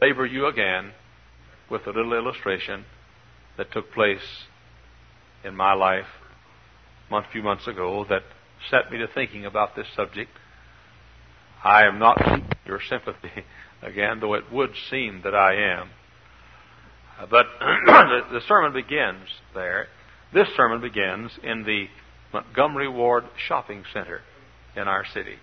labor you again with a little illustration that took place in my life a few months ago that set me to thinking about this subject. I am not your sympathy again, though it would seem that I am. But the sermon begins there. This sermon begins in the Montgomery Ward Shopping Center in our city.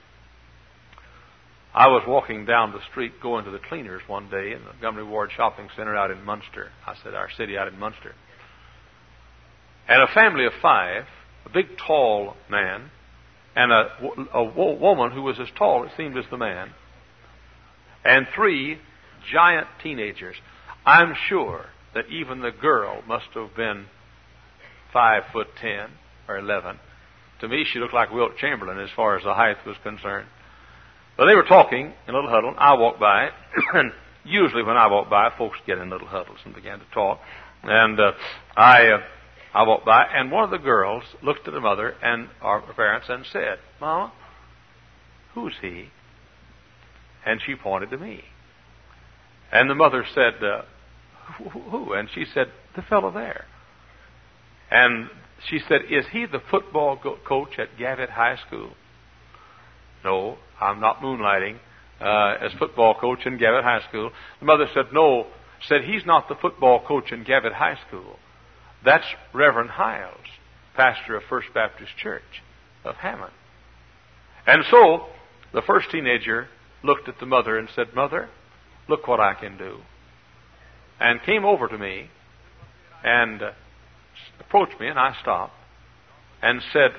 I was walking down the street going to the cleaners one day in the Montgomery Ward Shopping Center out in Munster. I said our city out in Munster. And a family of 5, a big tall man, and a woman who was as tall, it seemed, as the man, and 3 giant teenagers. I'm sure that even the girl must have been 5'10" or 11. To me, she looked like Wilt Chamberlain as far as the height was concerned. But they were talking in a little huddle. I walked by, and usually when I walk by, folks get in little huddles and began to talk. And I walked by, and one of the girls looked at the mother and our parents and said, "Mama, who's he?" And she pointed to me. And the mother said, "Who?" And she said, "The fellow there." And she said, "Is he the football coach at Gavitt High School?" "No, I'm not moonlighting as football coach in Gavitt High School." The mother said, "No," said, "he's not the football coach in Gavitt High School. That's Reverend Hiles, pastor of First Baptist Church of Hammond." And so the first teenager looked at the mother and said, "Mother, look what I can do." And came over to me and approached me, and I stopped and said,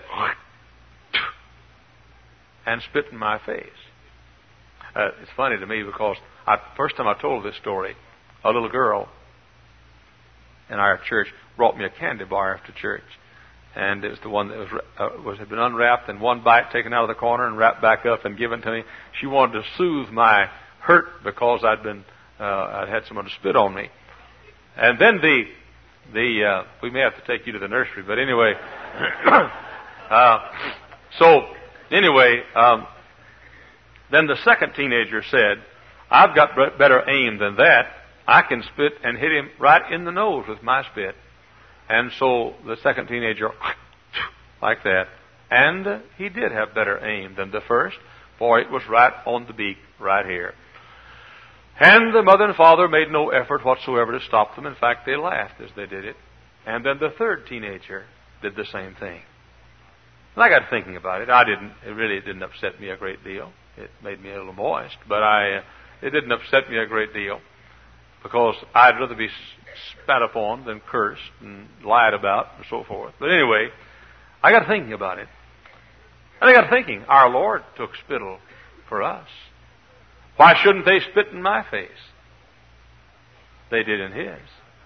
and spit in my face. It's funny to me because first time I told this story, a little girl in our church brought me a candy bar after church, and it was the one that had been unwrapped and one bite taken out of the corner and wrapped back up and given to me. She wanted to soothe my hurt because I'd had someone to spit on me. And then we may have to take you to the nursery, but anyway, then the second teenager said, "I've got better aim than that. I can spit and hit him right in the nose with my spit." And so the second teenager, like that. And he did have better aim than the first, for it was right on the beak, right here. And the mother and father made no effort whatsoever to stop them. In fact, they laughed as they did it. And then the third teenager did the same thing. And I got thinking about it. It really didn't upset me a great deal. It made me a little moist, but it didn't upset me a great deal because I'd rather be spat upon than cursed and lied about and so forth. But anyway, I got thinking about it. And I got thinking, our Lord took spittle for us. Why shouldn't they spit in my face? They did in His.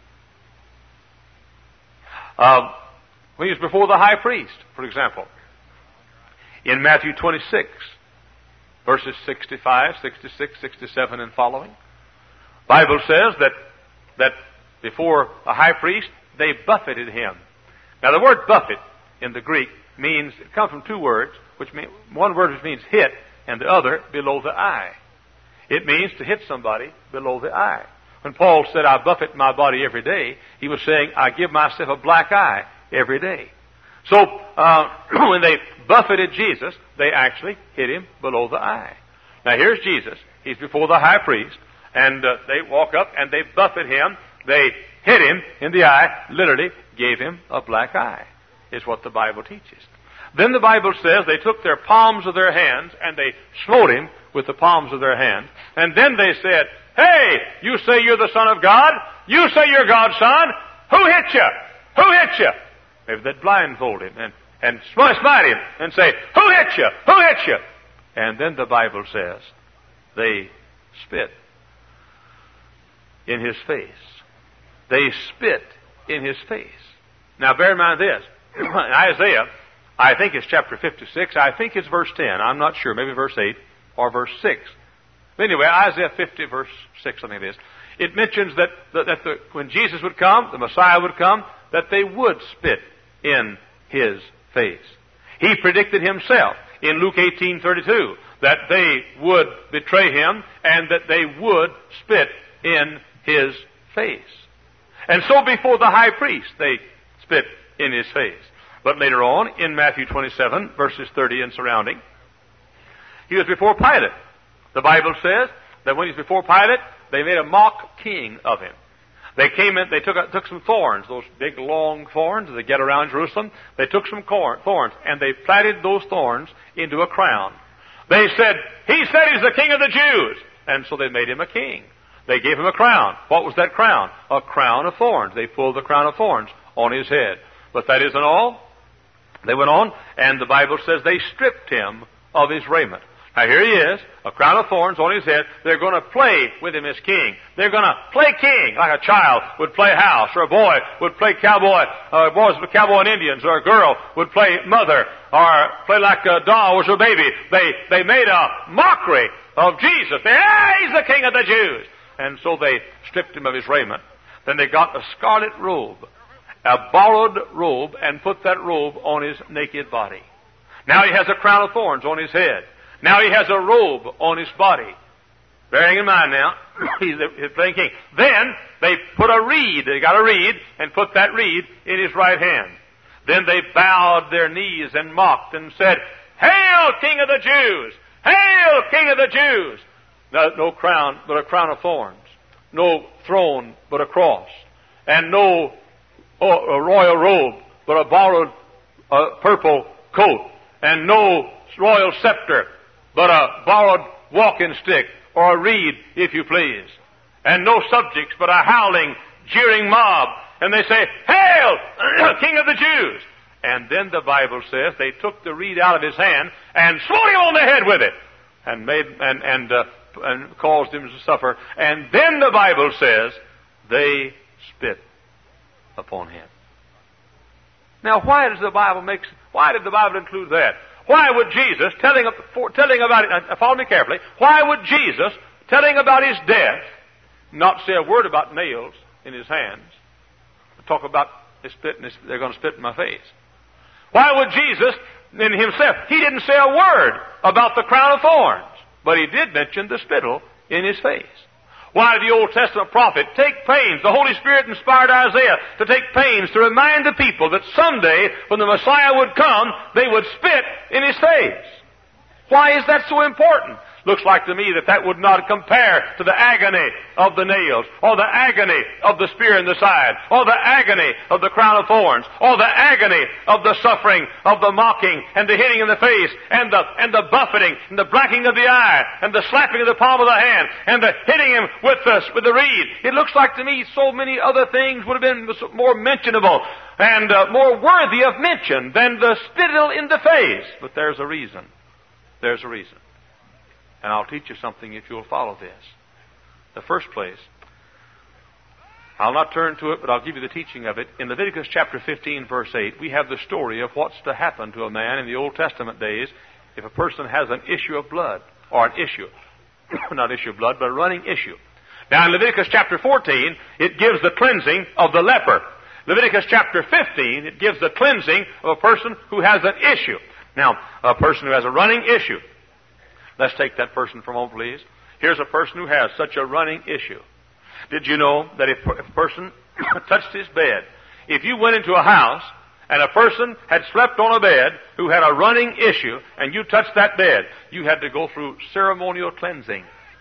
When He was before the high priest, for example, in Matthew 26, verses 65, 66, 67 and following, Bible says that before a high priest, they buffeted him. Now the word buffet in the Greek it comes from 2 words, one word which means hit, and the other below the eye. It means to hit somebody below the eye. When Paul said, "I buffet my body every day," he was saying, "I give myself a black eye every day." So when they buffeted Jesus, they actually hit him below the eye. Now here's Jesus. He's before the high priest, and they walk up and they buffet him. They hit him in the eye, literally gave him a black eye, is what the Bible teaches. Then the Bible says they took their palms of their hands and they smote him with the palms of their hands. And then they said, "Hey, you say you're the Son of God? You say you're God's Son? Who hit you? Who hit you?" Maybe they'd blindfold him and smite him and say, "Who hit you? Who hit you?" And then the Bible says they spit in His face. They spit in His face. Now bear in mind this. In Isaiah, I think it's chapter 56. I think it's verse 10. I'm not sure. Maybe verse 8 or verse 6. But anyway, Isaiah 50, verse 6, I think it is. It mentions that when Jesus would come, the Messiah would come, that they would spit in His face. He predicted Himself in Luke 18:32 that they would betray Him and that they would spit in his face. And so before the high priest, they spit in his face. But later on, in Matthew 27, verses 30 and surrounding, he was before Pilate. The Bible says that when he was before Pilate, they made a mock king of him. They came in, they took some thorns, those big long thorns that they get around Jerusalem. They took some thorns, and they plaited those thorns into a crown. They said, he said he's the king of the Jews. And so they made him a king. They gave him a crown. What was that crown? A crown of thorns. They pulled the crown of thorns on his head. But that isn't all. They went on, and the Bible says they stripped him of his raiment. Now here he is, a crown of thorns on his head. They're going to play with him as king. They're going to play king, like a child would play house, or a boy would play cowboy, boys would cowboy and Indians, or a girl would play mother, or play like a doll was her baby. They made a mockery of Jesus. He's the king of the Jews. And so they stripped him of his raiment. Then they got a scarlet robe, a borrowed robe, and put that robe on his naked body. Now he has a crown of thorns on his head. Now he has a robe on his body. Bearing in mind now, he's playing king. Then they put a reed, they got a reed, and put that reed in his right hand. Then they bowed their knees and mocked and said, Hail, King of the Jews! Hail, King of the Jews! No crown, but a crown of thorns. No throne, but a cross. And no a royal robe, but a borrowed purple coat. And no royal scepter, but a borrowed walking stick, or a reed, if you please. And no subjects, but a howling, jeering mob. And they say, Hail, King of the Jews! And then the Bible says they took the reed out of his hand and smote him on the head with it, and made and caused him to suffer. And then the Bible says they spit upon him. Now, why did the Bible include that? Why would Jesus, telling about it, follow me carefully, why would Jesus, telling about his death, not say a word about nails in his hands, but talk about they're going to spit in my face? Why would Jesus, in himself, he didn't say a word about the crown of thorns, but he did mention the spittle in his face. Why did the Old Testament prophet take pains, the Holy Spirit inspired Isaiah to take pains to remind the people that someday, when the Messiah would come, they would spit in his face? Why is that so important? Looks like to me that would not compare to the agony of the nails, or the agony of the spear in the side, or the agony of the crown of thorns, or the agony of the suffering, of the mocking, and the hitting in the face, and the buffeting, and the blacking of the eye, and the slapping of the palm of the hand, and the hitting him with the reed. It looks like to me so many other things would have been more mentionable and more worthy of mention than the spittle in the face. But there's a reason. There's a reason. And I'll teach you something if you'll follow this. The first place, I'll not turn to it, but I'll give you the teaching of it. In Leviticus chapter 15, verse 8, we have the story of what's to happen to a man in the Old Testament days if a person has an issue of blood, or an issue, not issue of blood, but a running issue. Now in Leviticus chapter 14, it gives the cleansing of the leper. Leviticus chapter 15, it gives the cleansing of a person who has an issue. Now, a person who has a running issue. Let's take that person for a moment, please. Here's a person who has such a running issue. Did you know that if a person touched his bed, if you went into a house and a person had slept on a bed who had a running issue and you touched that bed, you had to go through ceremonial cleansing.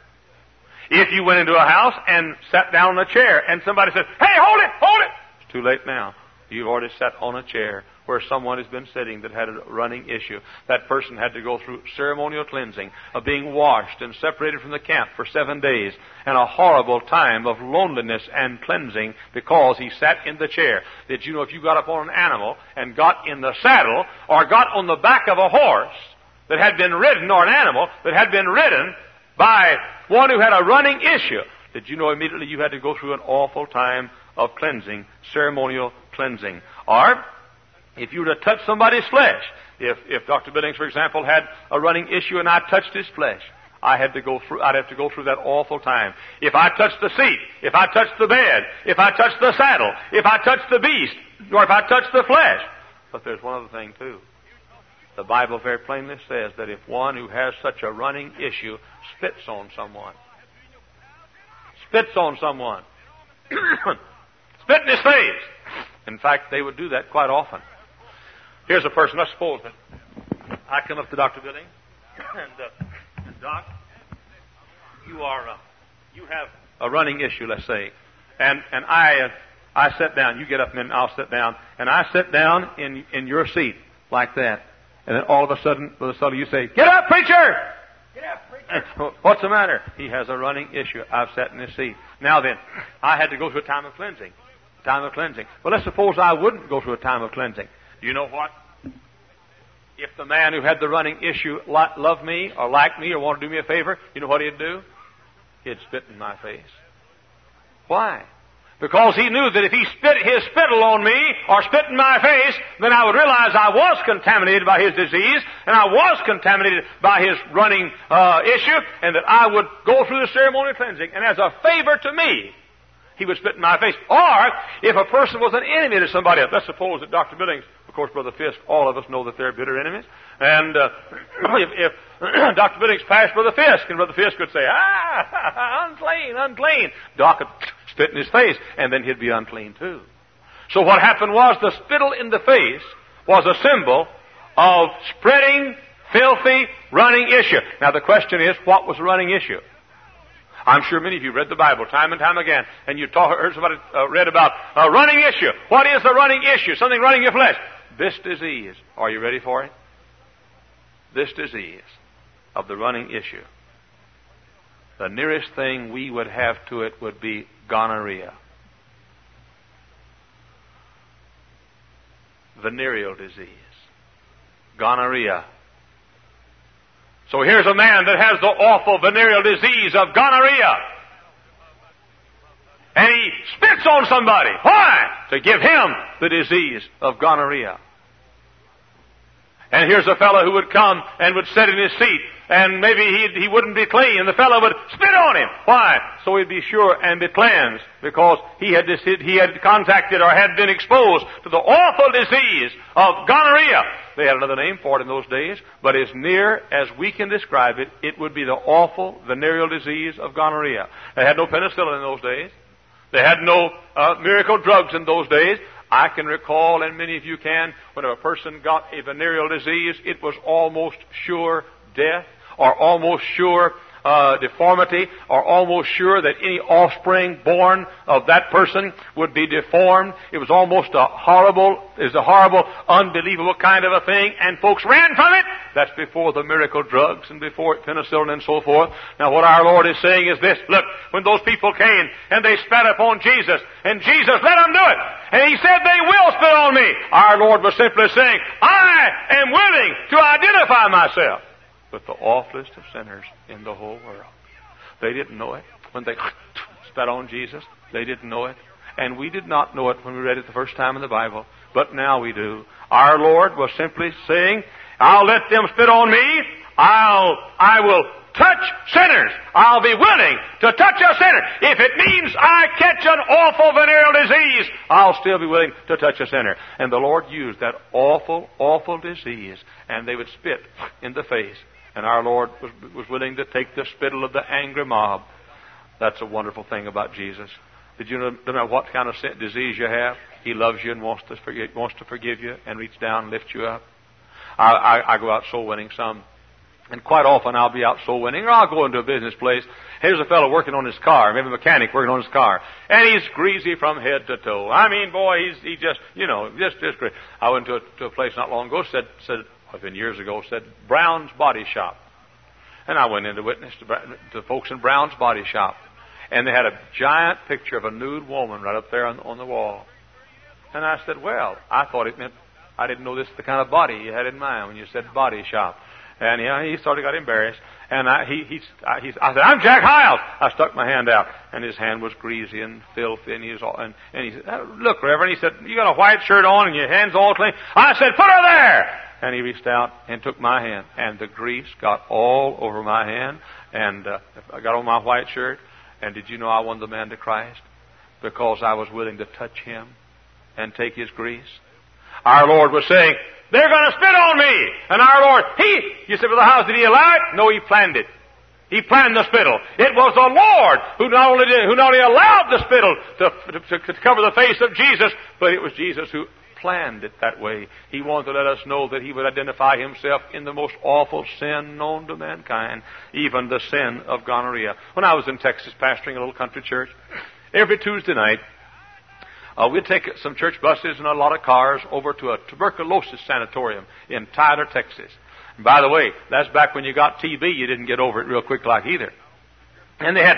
If you went into a house and sat down on a chair and somebody said, Hey, hold it! It's too late now. You've already sat on a chair where someone has been sitting that had a running issue. That person had to go through ceremonial cleansing, of being washed and separated from the camp for 7 days, and a horrible time of loneliness and cleansing because he sat in the chair. Did you know if you got up on an animal and got in the saddle, or got on the back of a horse that had been ridden, or an animal that had been ridden by one who had a running issue, did you know immediately you had to go through an awful time of cleansing, ceremonial cleansing? Or if you were to touch somebody's flesh, if Dr. Billings, for example, had a running issue and I touched his flesh, I'd have to go through that awful time. If I touched the seat, if I touched the bed, if I touched the saddle, if I touched the beast, or if I touched the flesh. But there's one other thing too. The Bible very plainly says that if one who has such a running issue spits on someone, spits on someone. Spit in his face. In fact, they would do that quite often. Here's a person, let's suppose that I come up to Dr. Billings, and Doc, you have a running issue, let's say, and I sit down. You get up and I'll sit down, and I sit down in your seat like that, and then all of a sudden, you say, "Get up, preacher! Get up, preacher!" What's the matter? He has a running issue. I've sat in his seat. Now then, I had to go through a time of cleansing. Well, let's suppose I wouldn't go through a time of cleansing. Do you know what? If the man who had the running issue loved me or liked me or wanted to do me a favor, you know what he'd do? He'd spit in my face. Why? Because he knew that if he spit his spittle on me or spit in my face, then I would realize I was contaminated by his disease and I was contaminated by his running issue, and that I would go through the ceremony of cleansing. And as a favor to me, he would spit in my face. Or, if a person was an enemy to somebody else, let's suppose that Dr. Billings, of course, Brother Fisk, all of us know that they're bitter enemies. And if Dr. Billings passed Brother Fisk, and Brother Fisk would say, unclean. Doc would spit in his face, and then he'd be unclean too. So what happened was the spittle in the face was a symbol of spreading, filthy, running issue. Now the question is, what was the running issue? I'm sure many of you read the Bible time and time again, and you heard somebody read about a running issue. What is the running issue? Something running your flesh. This disease. Are you ready for it? This disease of the running issue. The nearest thing we would have to it would be gonorrhea. Venereal disease. Gonorrhea. So here's a man that has the awful venereal disease of gonorrhea. And he spits on somebody. Why? To give him the disease of gonorrhea. And here's a fellow who would come and would sit in his seat, and maybe he wouldn't be clean, and the fellow would spit on him. Why? So he'd be sure and be cleansed, because he had contacted or had been exposed to the awful disease of gonorrhea. They had another name for it in those days, but as near as we can describe it, it would be the awful venereal disease of gonorrhea. They had no penicillin in those days. They had no miracle drugs in those days. I can recall, and many of you can, when a person got a venereal disease, it was almost sure death, or almost sure deformity, or almost sure that any offspring born of that person would be deformed. It was almost a horrible, unbelievable kind of a thing, and folks ran from it. That's before the miracle drugs and before penicillin and so forth. Now what our Lord is saying is this: look, when those people came and they spat upon Jesus, and Jesus let them do it, and He said, "They will spit on me," our Lord was simply saying, "I am willing to identify myself with the awfulest of sinners in the whole world." They didn't know it when they spat on Jesus. They didn't know it. And we did not know it when we read it the first time in the Bible. But now we do. Our Lord was simply saying, "I'll let them spit on me. I will touch sinners. I'll be willing to touch a sinner. If it means I catch an awful venereal disease, I'll still be willing to touch a sinner." And the Lord used that awful, awful disease, and they would spit in the face. And our Lord was willing to take the spittle of the angry mob. That's a wonderful thing about Jesus. Did you know, no matter what kind of disease you have, He loves you and wants to forgive you and reach down and lift you up. I go out soul winning some. And quite often I'll be out soul winning, or I'll go into a business place. Here's a fellow working on his car, maybe a mechanic working on his car, and he's greasy from head to toe. I mean, boy, he just great. I went to a place not long ago, said years ago, said Brown's Body Shop, and I went in to witness to folks in Brown's Body Shop, and they had a giant picture of a nude woman right up there on the wall. And I said, well, I thought it meant I didn't know this is the kind of body you had in mind when you said body shop. And he sort of got embarrassed. And I said, "I'm Jack Hyles." I stuck my hand out, and his hand was greasy and filthy. And he said, "Look, Reverend," he said, "you got a white shirt on and your hand's all clean." I said, "Put her there." And he reached out and took my hand, and the grease got all over my hand, and I got on my white shirt. And did you know I won the man to Christ? Because I was willing to touch him and take his grease. Our Lord was saying, "They're going to spit on me." And our Lord, you said, "Well, how did He allow it?" No, He planned it. He planned the spittle. It was the Lord who not only allowed the spittle to cover the face of Jesus, but it was Jesus who planned it that way. He wanted to let us know that He would identify Himself in the most awful sin known to mankind, even the sin of gonorrhea. When I was in Texas pastoring a little country church, every Tuesday night, we'd take some church buses and a lot of cars over to a tuberculosis sanatorium in Tyler, Texas. And by the way, that's back when you got TB. You didn't get over it real quick like either. And they had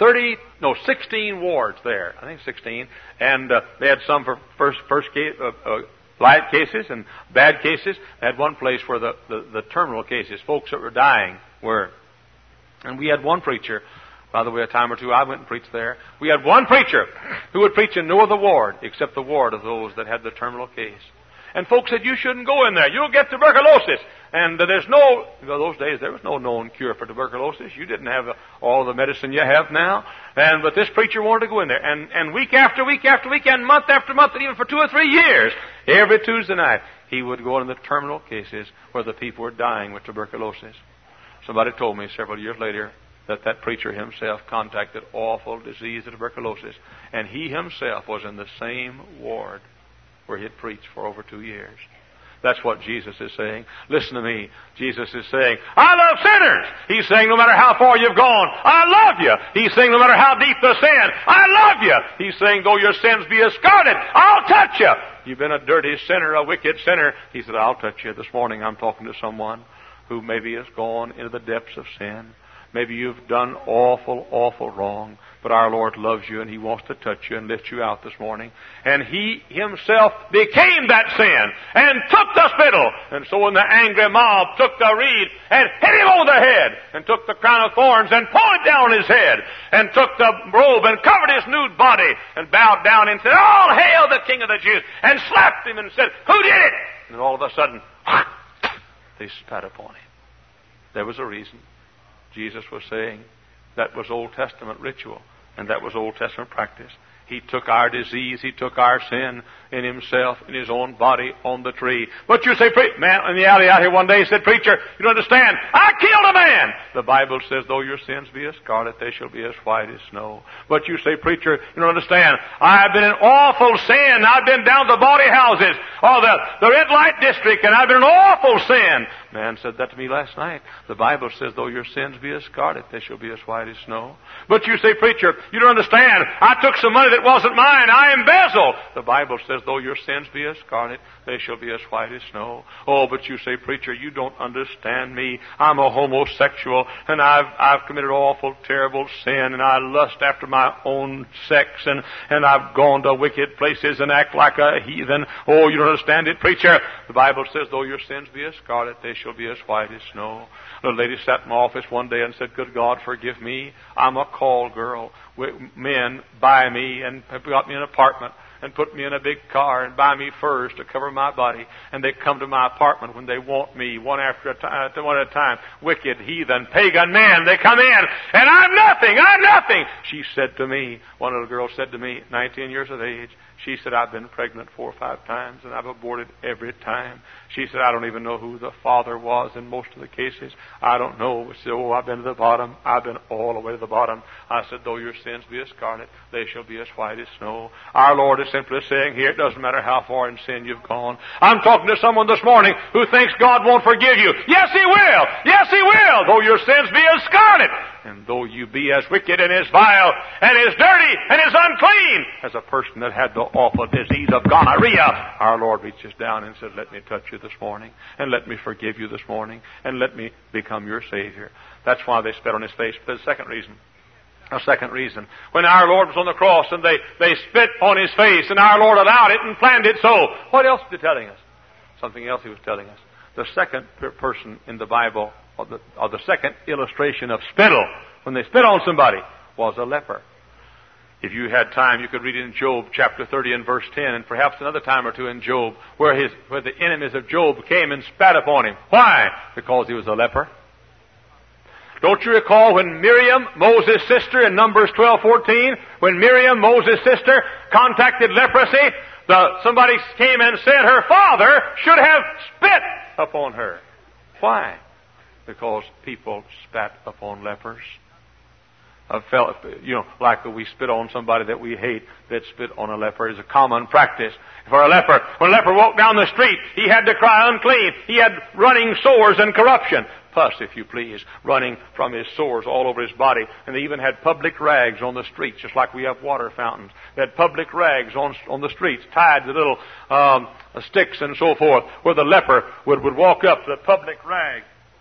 16 wards there. I think 16. And they had some for first case, light cases and bad cases. They had one place where the terminal cases, folks that were dying, were. And we had one preacher. By the way, a time or two I went and preached there. We had one preacher who would preach in no other ward except the ward of those that had the terminal case. And folks said, you shouldn't go in there. You'll get tuberculosis. And those days there was no known cure for tuberculosis. You didn't have all the medicine you have now. But this preacher wanted to go in there. And week after week after week and month after month and even for 2 or 3 years, every Tuesday night, he would go in the terminal cases where the people were dying with tuberculosis. Somebody told me several years later that preacher himself contacted awful disease of tuberculosis. And he himself was in the same ward where he had preached for over 2 years. That's what Jesus is saying. Listen to me. Jesus is saying, I love sinners. He's saying, no matter how far you've gone, I love you. He's saying, no matter how deep the sin, I love you. He's saying, though your sins be as scarlet, I'll touch you. You've been a dirty sinner, a wicked sinner. He said, I'll touch you. This morning I'm talking to someone who maybe has gone into the depths of sin. Maybe you've done awful, awful wrong. But our Lord loves you and He wants to touch you and lift you out this morning. And He Himself became that sin and took the spittle. And so when the angry mob took the reed and hit Him on the head and took the crown of thorns and poured it down on His head and took the robe and covered His nude body and bowed down and said, all hail the King of the Jews, and slapped Him and said, who did it? And all of a sudden, they spat upon Him. There was a reason. Jesus was saying that was Old Testament ritual. And that was Old Testament practice. He took our disease, He took our sin in Himself, in His own body on the tree. But you say, man in the alley out here one day said, preacher, you don't understand. I killed a man. The Bible says, though your sins be as scarlet, they shall be as white as snow. But you say, preacher, you don't understand. I've been in awful sin. I've been down to bawdy houses or the red light district, and I've been in awful sin. Man said that to me last night. The Bible says, though your sins be as scarlet, they shall be as white as snow. But you say, preacher, you don't understand. I took some money that wasn't mine. I embezzled. The Bible says, though your sins be as scarlet, they shall be as white as snow. Oh, but you say, preacher, you don't understand me. I'm a homosexual, and I've committed awful, terrible sin, and I lust after my own sex, and I've gone to wicked places and act like a heathen. Oh, you don't understand it, preacher. The Bible says, though your sins be as scarlet, they shall be as white as snow. A lady sat in my office one day and said, good God, forgive me. I'm a call girl. Men buy me and have got me an apartment and put me in a big car and buy me furs to cover my body. And they come to my apartment when they want me, one at a time. Wicked, heathen, pagan men, they come in, and I'm nothing. She said to me, one little girl said to me, 19 years of age, she said, I've been pregnant 4 or 5 times, and I've aborted every time. She said, I don't even know who the father was in most of the cases. I don't know. She said, oh, I've been to the bottom. I've been all the way to the bottom. I said, though your sins be as scarlet, they shall be as white as snow. Our Lord is simply saying here, it doesn't matter how far in sin you've gone. I'm talking to someone this morning who thinks God won't forgive you. Yes, He will. Yes, He will, though your sins be as scarlet. And though you be as wicked and as vile and as dirty and as unclean as a person that had the awful disease of gonorrhea, our Lord reaches down and says, let me touch you this morning, and let me forgive you this morning, and let me become your Savior. That's why they spit on His face. But the second reason, when our Lord was on the cross and they spit on His face and our Lord allowed it and planned it so, what else was He telling us? Something else He was telling us. The second person in the Bible, or the second illustration of spittle, when they spit on somebody, was a leper. If you had time, you could read it in Job chapter 30 and verse 10, and perhaps another time or two in Job, where the enemies of Job came and spat upon him. Why? Because he was a leper. Don't you recall when Miriam, Moses' sister, in Numbers 12:14, when Miriam, Moses' sister, contacted leprosy, somebody came and said her father should have spit upon her. Why? because people spat upon lepers. Like we spit on somebody that we hate, that spit on a leper is a common practice. For a leper, when a leper walked down the street, he had to cry unclean. He had running sores and corruption. Pus, if you please, running from his sores all over his body. And they even had public rags on the streets, just like we have water fountains. They had public rags on the streets, tied to little sticks and so forth, where the leper would walk up the public rag.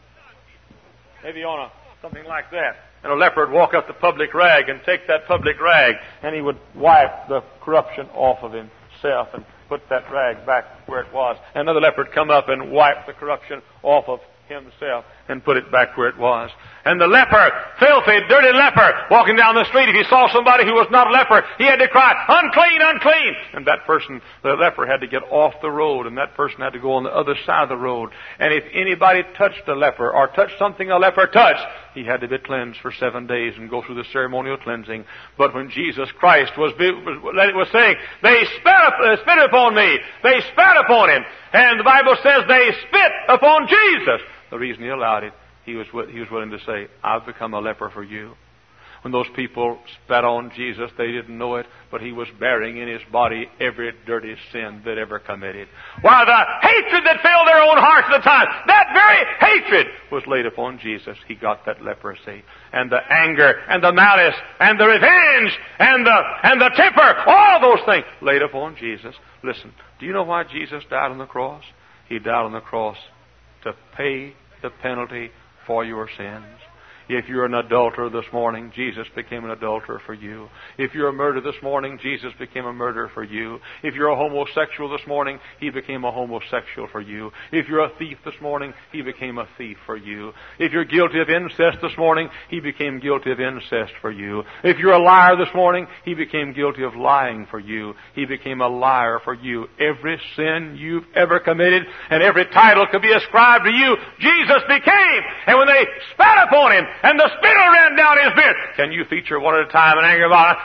Maybe on something like that. And a leper would walk up the public rag and take that public rag, and he would wipe the corruption off of himself and put that rag back where it was. And another leper would come up and wipe the corruption off of himself and put it back where it was. And the leper, filthy, dirty leper, walking down the street, if he saw somebody who was not a leper, he had to cry, unclean, unclean. And that person, the leper, had to get off the road, and that person had to go on the other side of the road. And if anybody touched a leper or touched something a leper touched, he had to be cleansed for 7 days and go through the ceremonial cleansing. But when Jesus Christ was saying, they spit upon me, they spat upon him, and the Bible says they spit upon Jesus. The reason he allowed it, he was willing to say, I've become a leper for you. When those people spat on Jesus, they didn't know it, but he was bearing in his body every dirty sin that ever committed. While the hatred that filled their own hearts at the time, that very hatred was laid upon Jesus. He got that leprosy, and the anger, and the malice, and the revenge, and the temper, all those things laid upon Jesus. Listen, do you know why Jesus died on the cross? He died on the cross to pay the penalty for your sins. If you're an adulterer this morning, Jesus became an adulterer for you. If you're a murderer this morning, Jesus became a murderer for you. If you're a homosexual this morning, He became a homosexual for you. If you're a thief this morning, He became a thief for you. If you're guilty of incest this morning, He became guilty of incest for you. If you're a liar this morning, He became guilty of lying for you. He became a liar for you. Every sin you've ever committed and every title could be ascribed to you, Jesus became. And when they spat upon Him, and the spittle ran down his beard. Can you feature one at a time an anger mob?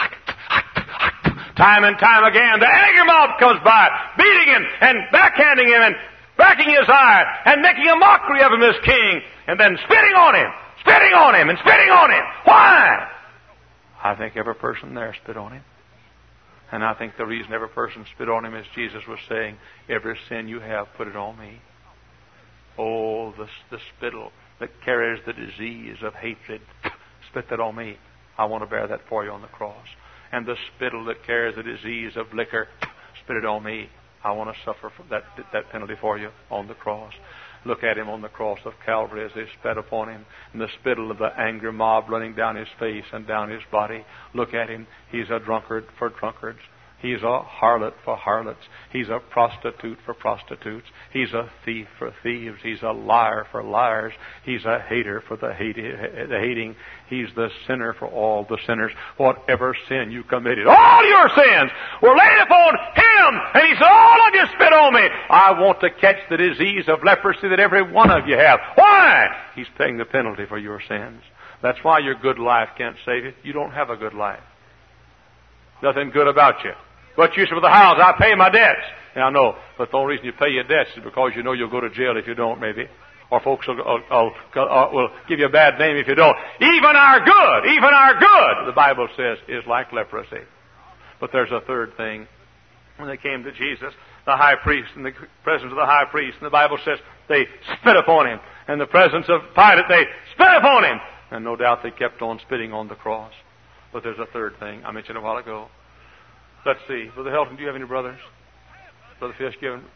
Time and time again, the anger mob comes by, beating him and backhanding him and cracking his eye and making a mockery of him as king, and then spitting on him and spitting on him. Why? I think every person there spit on him. And I think the reason every person spit on him is Jesus was saying, every sin you have, put it on me. Oh, the spittle that carries the disease of hatred, spit that on me. I want to bear that for you on the cross. And the spittle that carries the disease of liquor, spit it on me. I want to suffer for that penalty for you on the cross. Look at him on the cross of Calvary as they spat upon him, and the spittle of the anger mob running down his face and down his body. Look at him. He's a drunkard for drunkards. He's a harlot for harlots. He's a prostitute for prostitutes. He's a thief for thieves. He's a liar for liars. He's a hater for the hating. He's the sinner for all the sinners. Whatever sin you committed, all your sins were laid upon Him. And He said, all of you spit on me. I want to catch the disease of leprosy that every one of you have. Why? He's paying the penalty for your sins. That's why your good life can't save you. You don't have a good life. Nothing good about you. What use for the house? I pay my debts. And I know, but the only reason you pay your debts is because you know you'll go to jail if you don't, maybe. Or folks will give you a bad name if you don't. Even our good, the Bible says, is like leprosy. But there's a third thing. When they came to Jesus, the high priest, in the presence of the high priest, and the Bible says they spit upon Him. In the presence of Pilate, they spit upon Him. And no doubt they kept on spitting on the cross. But there's a third thing I mentioned a while ago. Let's see. Brother Helton, do you have any brothers? Brother Fisk,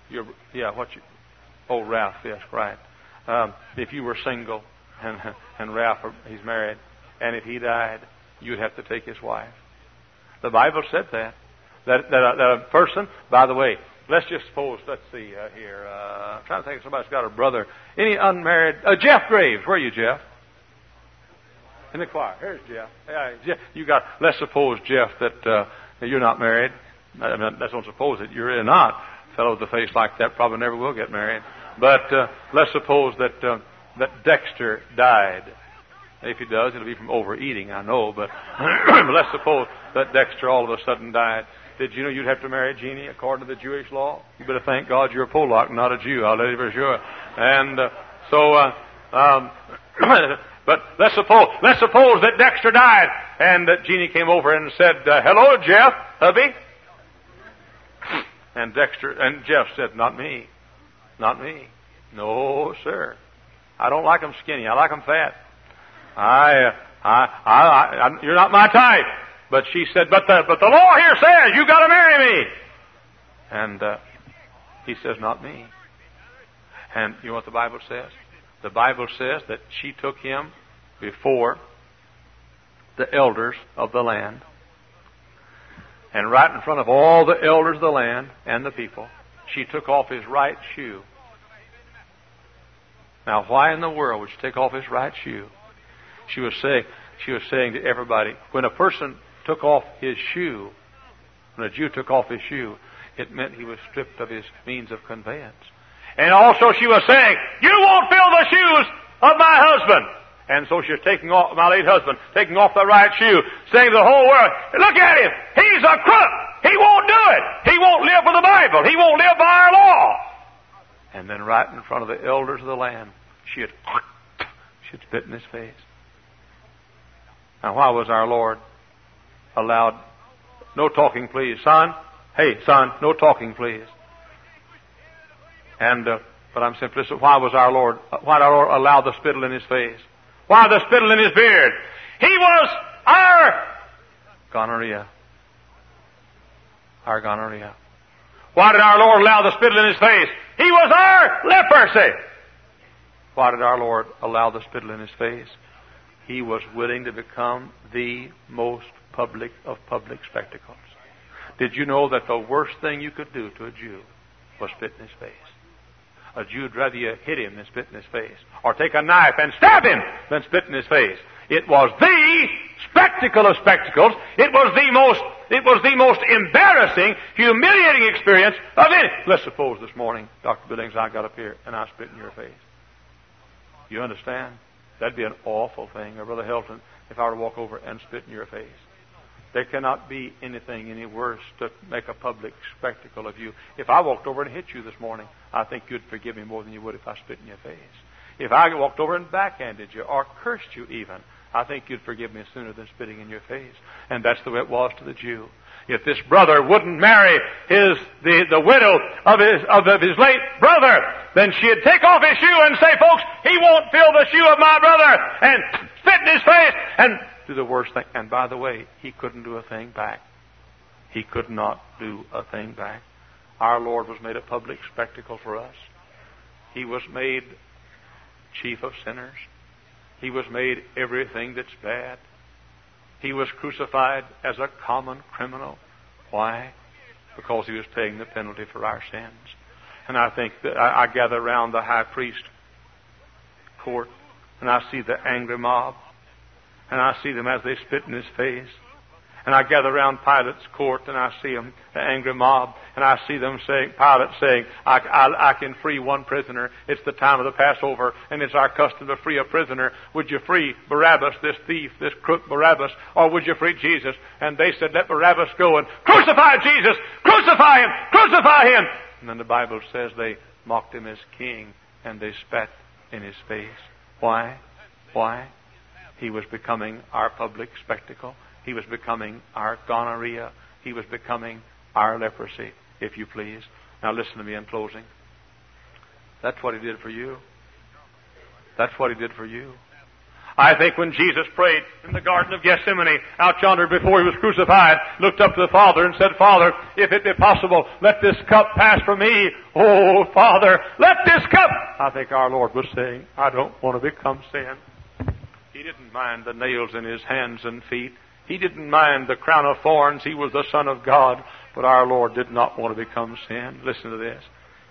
Ralph Fisk, right. If you were single and Ralph, he's married, and if he died, you'd have to take his wife. The Bible said that a person, by the way, let's just suppose, let's see here, I'm trying to think if somebody's got a brother. Any unmarried, Jeff Graves, where are you, Jeff? In the choir. Here's Jeff. Jeff, let's suppose, Jeff, that you're not married. Let's don't suppose it. You're really not. A fellow with a face like that probably never will get married. But let's suppose that Dexter died. If he does, it'll be from overeating, I know. But let's suppose that Dexter all of a sudden died. Did you know you'd have to marry Jeannie according to the Jewish law? You better thank God you're a Polak, not a Jew. I'll tell you for sure. And so But let's suppose that Dexter died, and that Jeannie came over and said, "Hello, Jeff, hubby." And Jeff said, "Not me, not me. No, sir. I don't like them skinny. I like them fat. You're not my type." But she said, "But the law here says you got to marry me." And he says, "Not me." And you know what the Bible says? The Bible says that she took him before the elders of the land. And right in front of all the elders of the land and the people, she took off his right shoe. Now, why in the world would she take off his right shoe? She was saying to everybody, when a person took off his shoe, when a Jew took off his shoe, it meant he was stripped of his means of conveyance. And also she was saying, "You won't fill the shoes of my husband." And so she was taking off, my late husband, taking off the right shoe, saying to the whole world, "Look at him! He's a crook! He won't do it! He won't live for the Bible! He won't live by our law!" And then right in front of the elders of the land, she had spit in his face. Now, why was our Lord allowed? No talking, please, son. Hey, son, no talking, please. And but I'm simply, why did our Lord allow the spittle in his face? Why the spittle in his beard? He was our gonorrhea. Our gonorrhea. Why did our Lord allow the spittle in his face? He was our leprosy. Why did our Lord allow the spittle in his face? He was willing to become the most public of public spectacles. Did you know that the worst thing you could do to a Jew was spit in his face? A Jew would rather you hit him than spit in his face, or take a knife and stab him than spit in his face. It was the spectacle of spectacles. It was the most embarrassing, humiliating experience of any. Let's suppose this morning, Dr. Billings, I got up here and I spit in your face. You understand? That'd be an awful thing. Or Brother Hilton, if I were to walk over and spit in your face. There cannot be anything any worse to make a public spectacle of you. If I walked over and hit you this morning, I think you'd forgive me more than you would if I spit in your face. If I walked over and backhanded you or cursed you even, I think you'd forgive me sooner than spitting in your face. And that's the way it was to the Jew. If this brother wouldn't marry the widow of his late brother, then she'd take off his shoe and say, "Folks, he won't fill the shoe of my brother," and spit in his face and do the worst thing. And by the way, he couldn't do a thing back. He could not do a thing back. Our Lord was made a public spectacle for us. He was made chief of sinners. He was made everything that's bad. He was crucified as a common criminal. Why? Because he was paying the penalty for our sins. And I think that I gather around the high priest court, and I see the angry mob, and I see them as they spit in his face. And I gather around Pilate's court, and I see them, the angry mob, and I see them saying, Pilate saying, I can free one prisoner. It's the time of the Passover, and it's our custom to free a prisoner. Would you free Barabbas, this thief, this crook Barabbas, or would you free Jesus? And they said, "Let Barabbas go, and crucify Jesus! Crucify him! Crucify him!" And then the Bible says they mocked him as king, and they spat in his face. Why? Why? He was becoming our public spectacle. He was becoming our gonorrhea. He was becoming our leprosy, if you please. Now listen to me in closing. That's what he did for you. That's what he did for you. I think when Jesus prayed in the Garden of Gethsemane, out yonder before he was crucified, looked up to the Father and said, "Father, if it be possible, let this cup pass from me. Oh, Father, let this cup." I think our Lord was saying, "I don't want to become sin." He didn't mind the nails in his hands and feet. He didn't mind the crown of thorns. He was the Son of God. But our Lord did not want to become sin. Listen to this.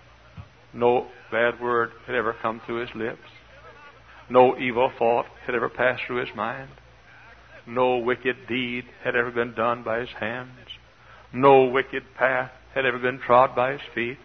No bad word had ever come through his lips. No evil thought had ever passed through his mind. No wicked deed had ever been done by his hands. No wicked path had ever been trod by his feet.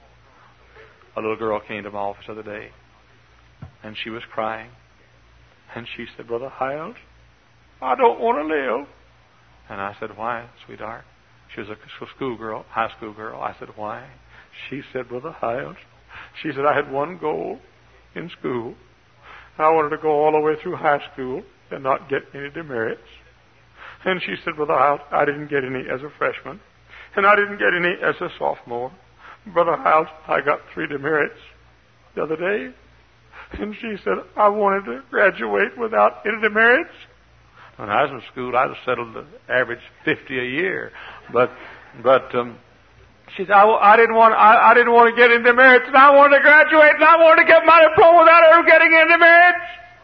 A little girl came to my office the other day, and she was crying. And she said, "Brother Hiles, I don't want to live." And I said, "Why, sweetheart?" She was a schoolgirl, high school girl. I said, "Why?" She said, "Brother Hiles," she said, "I had one goal in school, I wanted to go all the way through high school and not get any demerits. And she said, Brother Hiles, I didn't get any as a freshman, and I didn't get any as a sophomore. Brother Hiles, I got 3 demerits the other day. And she said, I wanted to graduate without any demerits. When I was in school, I was settled to average 50 a year. But she said, I didn't want to get any demerits, and I wanted to graduate, and I wanted to get my diploma without ever getting any demerits.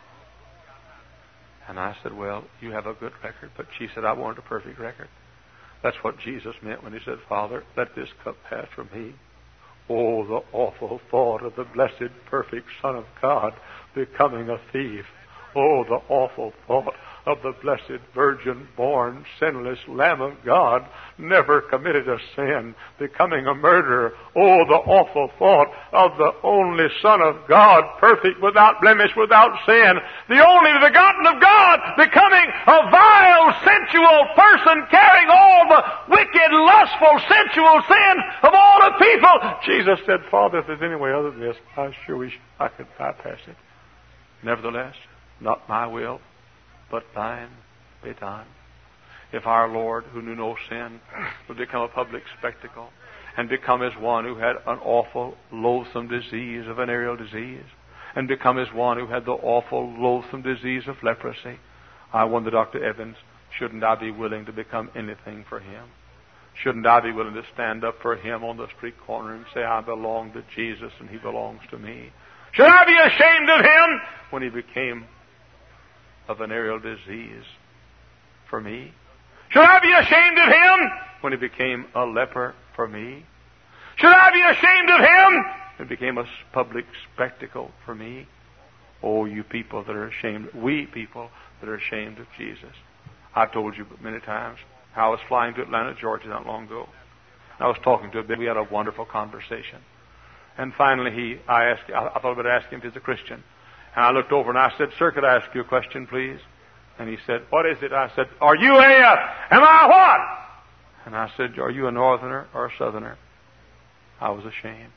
And I said, well, you have a good record. But she said, I wanted a perfect record. That's what Jesus meant when he said, Father, let this cup pass from me. Oh, the awful thought of the blessed, perfect Son of God becoming a thief. Oh, the awful thought of the blessed virgin-born, sinless Lamb of God, never committed a sin, becoming a murderer. Oh, the awful thought of the only Son of God, perfect, without blemish, without sin, the only begotten of God, becoming a vile, sensual person, carrying all the wicked, lustful, sensual sin of all the people. Jesus said, Father, if there's any way other than this, I sure wish I could bypass it. Nevertheless, not my will, but thine be done. If our Lord, who knew no sin, would become a public spectacle and become as one who had an awful, loathsome disease of venereal disease, and become as one who had the awful, loathsome disease of leprosy, I wonder, Dr. Evans, shouldn't I be willing to become anything for him? Shouldn't I be willing to stand up for him on the street corner and say, I belong to Jesus and he belongs to me? Should I be ashamed of him when he became a venereal disease for me? Should I be ashamed of him when he became a leper for me? Should I be ashamed of him when he became a public spectacle for me? Oh, you people that are ashamed, we people that are ashamed of Jesus. I've told you many times how I was flying to Atlanta, Georgia not long ago. I was talking to him. We had a wonderful conversation. And finally I thought I'd ask him if he's a Christian. And I looked over and I said, Sir, could I ask you a question, please? And he said, what is it? I said, am I what? And I said, are you a northerner or a southerner? I was ashamed.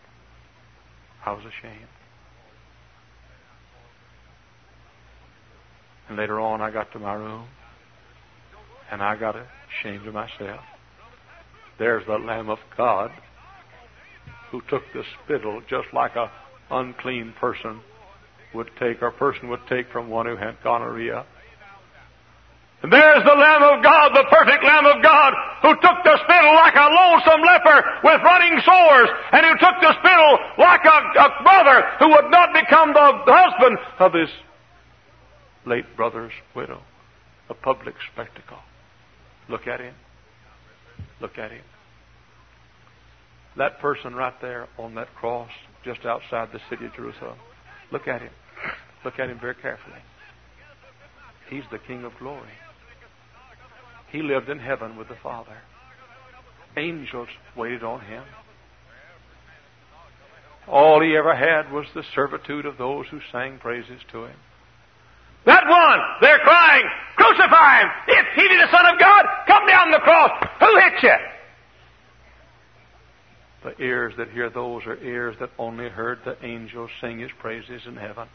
And later on I got to my room and I got ashamed of myself. There's the Lamb of God who took the spittle just like a unclean person would take from one who had gonorrhea. And there's the Lamb of God, the perfect Lamb of God, who took the spittle like a lonesome leper with running sores, and who took the spittle like a brother who would not become the husband of his late brother's widow. A public spectacle. Look at him. That person right there on that cross just outside the city of Jerusalem. Look at him. Look at him very carefully. He's the King of glory. He lived in heaven with the Father. Angels waited on him. All he ever had was the servitude of those who sang praises to him. That one, they're crying, crucify him! If he be the Son of God, come down the cross! Who hit you? The ears that hear those are ears that only heard the angels sing his praises in heaven.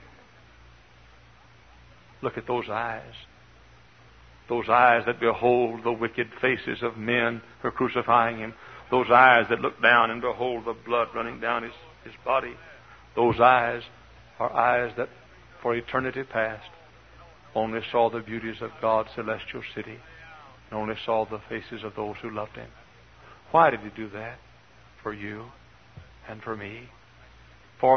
Look at those eyes. Those eyes that behold the wicked faces of men who are crucifying him. Those eyes that look down and behold the blood running down his body. Those eyes are eyes that for eternity past only saw the beauties of God's celestial city and only saw the faces of those who loved him. Why did he do that? For you and for me.